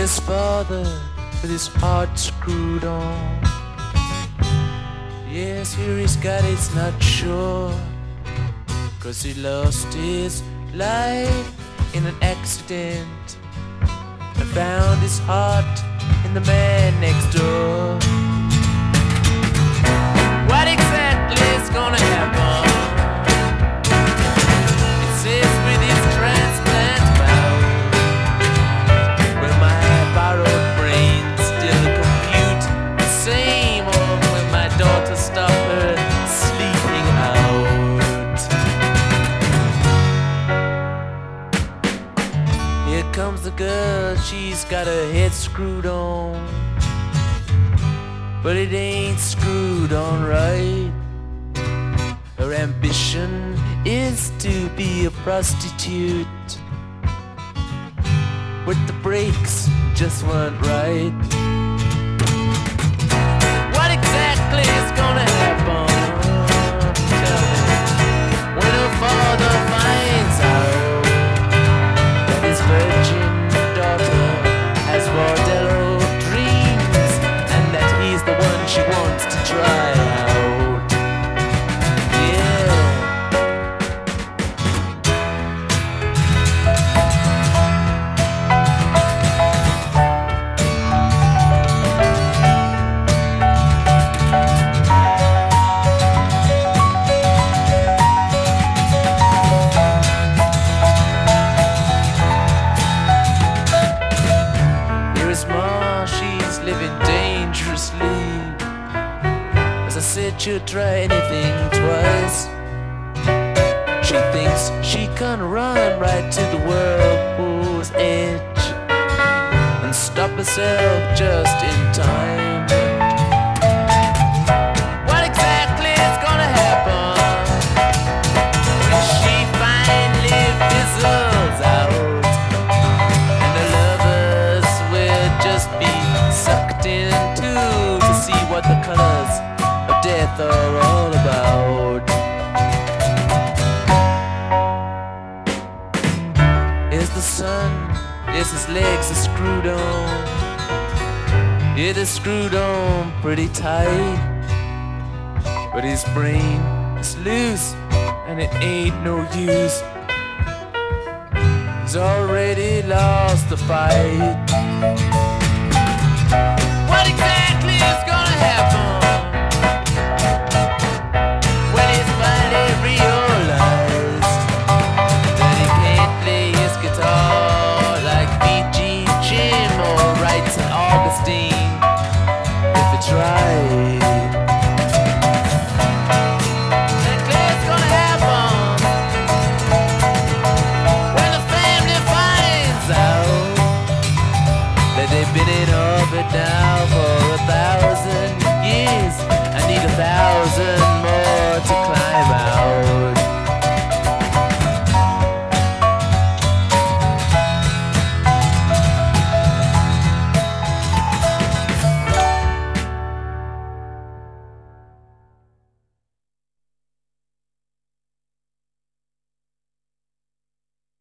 his father with his heart screwed on. Yes, here he's got it's not sure, 'cause he lost his life in an accident and found his heart in the man next door. What exactly is gonna happen? It says with his transplant mouth, will my borrowed brain still compute the same, or will my daughter stop her sleeping out? Here comes the girl, she's got her head screwed on, but it ain't screwed on right. Her ambition is to be a prostitute, but the brakes just weren't right. What exactly is gonna happen? Tell me. When her father finds out that his virgin daughter has bordello dreams, and that he's the one she wants to try out. Yeah. Here is Ma, she's living dangerously. As I said, she'll try anything twice. She thinks she can run right to the whirlpool's edge and stop herself just in time. What exactly is gonna happen when she finally fizzles out, and the lovers will just be sucked into to see what the colors of death are all about? Is the sun, yes, his legs are screwed on. It is screwed on pretty tight, but his brain is loose and it ain't no use. He's already lost the fight. What exactly is gonna happen when he's finally realized that he can't play his guitar like Fiji Jim or write St. Augustine if he tried? Exactly it's gonna happen when the family finds out that they've been in orbit now.